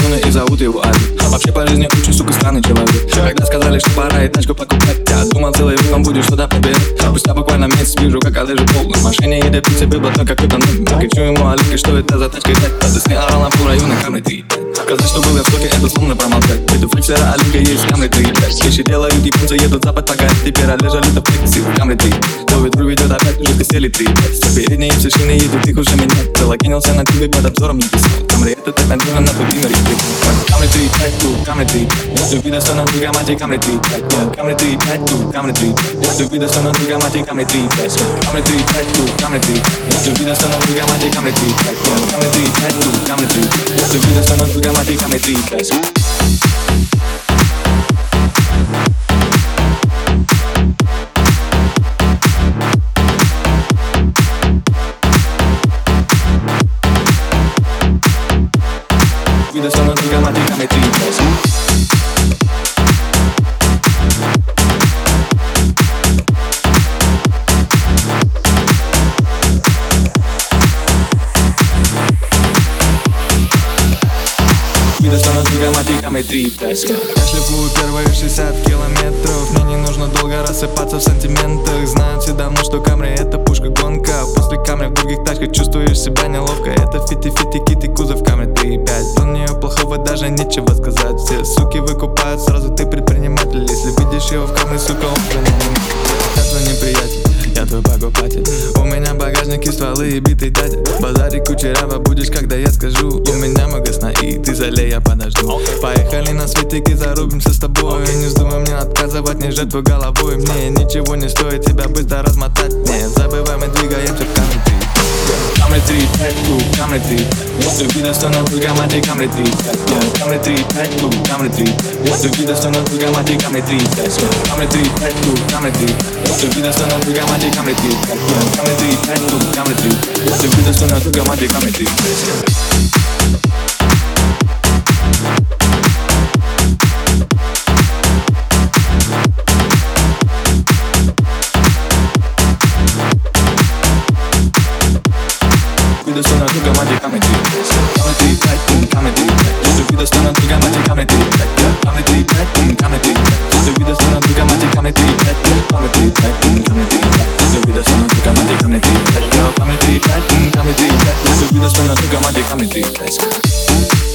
юный и зовут его Ади. Вообще по жизни очень, сука, странный человек. Когда сказали, что пора и тачку покупать, я думал, целый веком будешь что-то победить. Спустя буквально месяц вижу, как одежда полная. В машине едет в себе блатной какой-то новый. Кричу ему, Алик, и что это за тачка? Ты снял на пол района камеры 3. Сказать, что был я в шоке, это словно промолчать. Это флексера, Алика есть камеры 3. Вещи делают, японцы едут запад пока. Теперь лежали до флекси в камеры 3. Новый друг ведет опять, уже костели 3. Передние все шины едут, их уже менять. Залокинился на тебе, под обзором не писал. Камеры это так надежно на твой пример. Камеры 3, 5, камеры 3. Любви достану друга мать, камеры 3. Камеры 3, 5, камеры 3. Любви достану друга мать, камеры 3. Камеры 3, 5, камеры 3. Любви достану друга мать, камеры 3. Камеры 3, 5, камеры 3. Любви достану друга мать, камеры 3. Vida sono druga mate камеры 3. Vida sono druga mate камеры 3. Я шлифую первые 60 километров. Мне не нужно долго рассыпаться в сантиментах. Знаю все давно, что камеры это пушка гонка. После камеры в других тачках чувствуешь себя неловко. Это фити-фити киты кузов камеры 3.5. Про нее плохого даже нечего сказать. Все суки выкупают, сразу ты предприниматель. Если видишь его в камере, сука, он принимает. Я твой неприятель, я твой покупатель. У меня багажники, стволы и битый дядя. Базарик кучерява будешь, когда я скажу. У меня много сна и ты залей, я подожду. Поехали на светик и зарубимся с тобой. Не вздумай мне отказывать, не жертвуй головой. Мне ничего не стоит тебя быстро размотать. Не забывай, мы двигаемся в камеры 3. Камеры 3, 5, камеры 3. Любви достану друга мать, камеры 3. Камеры 3, 5, камеры 3. Любви достану друга мать, камеры 3. Камеры 3, 5, камеры 3. Любви достану друга мать, камеры 3. Камеры 3, 5, камеры 3. Любви достану друга мать, камеры 3. Vida sono druga mate камеры 3. Камеры 3, 5, камеры 3. Vida sono druga mate камеры 3. Камеры 3, 5, камеры 3. Vida sono druga mate камеры 3. Камеры 3, 5, камеры 3. Vida sono druga mate камеры 3. Камеры 3, 5, камеры 3. Vida sono druga mate камеры 3.